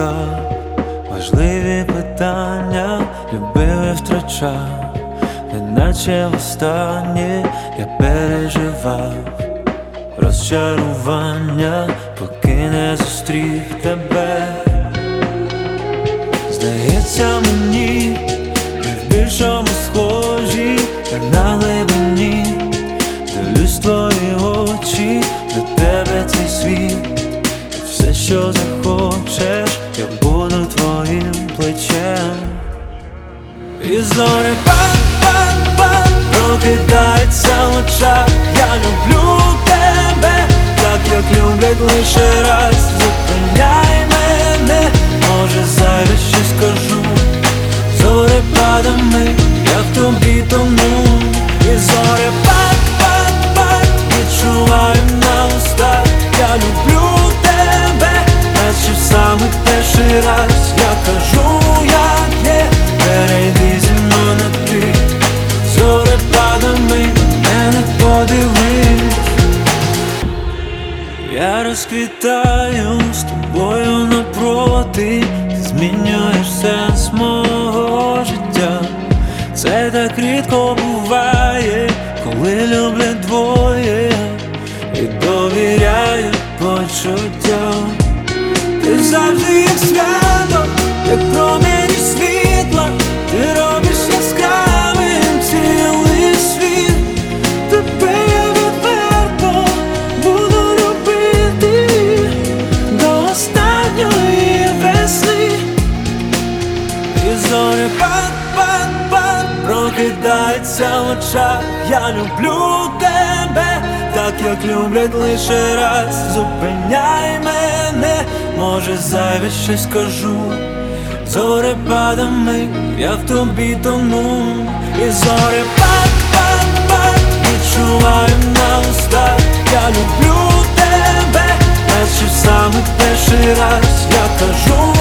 близька. Важливі питання любив і втрачав, неначе востаннє я переживав розчарування, поки не зустрів тебе. Здається мені, ми в більшому схожі, як на глибині. Дивлюсь в твої очі, до тебе цей світ. І все, що захочеш, я буду твоїм плечем. І зорі пам-пам-пам прокидаються в очах. Я люблю тебе, так як люблять лише раз. Зупиняй мене, може зайве щось скажу. Зорепадами я в тобі тону. І зорі пам-пам-пам відчуваю на устах. Я люблю тебе, наче в самий перший раз. Я кажу, як є, перейди зі мною на ти. Зорепадами мене подивись. Я розквітаю з тобою напроти. Ти змінюєш сенс мого життя. Це так рідко буває, коли люблять двоє і довіряють почуттям. Ти завжди як свято, як промені світла. Ти робиш яскравим цілий світ. Тебе я відверто буду любити до останньої весни. І зорі пам-пам-пам прокидаються в очах. Я люблю тебе, так як люблять лише раз. Зупиняй мене, може зайве щось скажу. Зорепадами я в тобі тону. І зорі пам-пам-пам відчуваю на устах. Я люблю тебе, наче в самий перший раз. Я кажу,